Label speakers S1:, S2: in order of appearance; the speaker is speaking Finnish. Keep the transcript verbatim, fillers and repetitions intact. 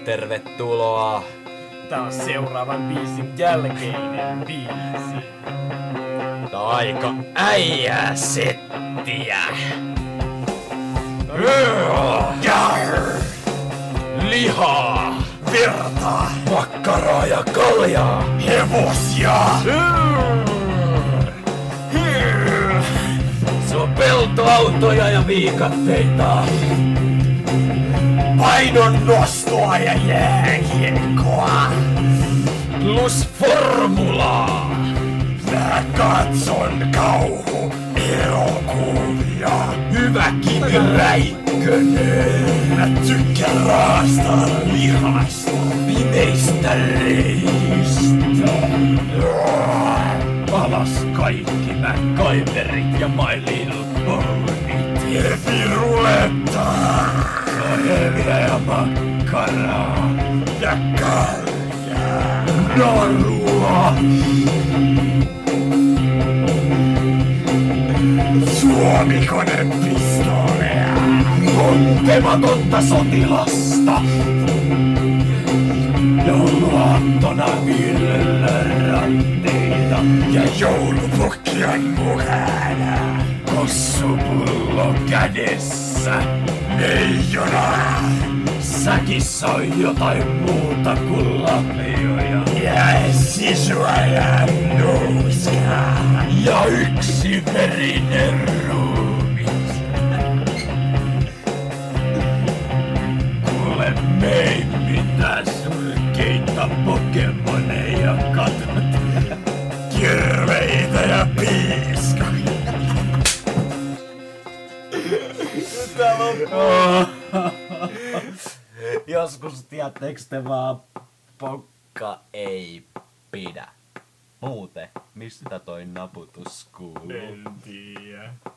S1: Tervetuloa.
S2: Tää on seuraavan biisin jälkeinen biisi.
S1: Tää on aika äijää settiä. Lihaa,
S2: Verta,
S1: makkaraa ja kaljaa.
S2: hevosia.
S1: Se on peltoautoja ja viikatteita.
S2: Painon nostoa ja jääkiekkoa.
S1: Plus formulaa.
S2: Mä katson kauhu elokuvia.
S1: Hyvä Kimi Räikkönen.
S2: Mä tykkään raastaa lihasta.
S1: Pimeistä reistä.
S2: Alas kaikki MacGyverit ja My Little Ponyt. Heavy ruletta. Heviä ja makkaraa. Ja kaljaa. Narua. Suomi-konepistooleja. Tuntematonta sotilasta. Jouluaattona viljellä ratteita. Ja joulupukki on mukana. Kossupullo kädessä. Leijona. Säkissä on jotain muuta kuin lapioja. Ja sisua ja nuuskaa. Ja yksi verinen ruumis. Kuule, me ei mitään surkeita pokemoneja katot. Kirveitä ja piiskoja. Tää loppuu.
S1: Joskus tiedättekö te vaan, pokka ei pidä. Muuten, mistä toi naputus kuuluu?
S2: En tiedä.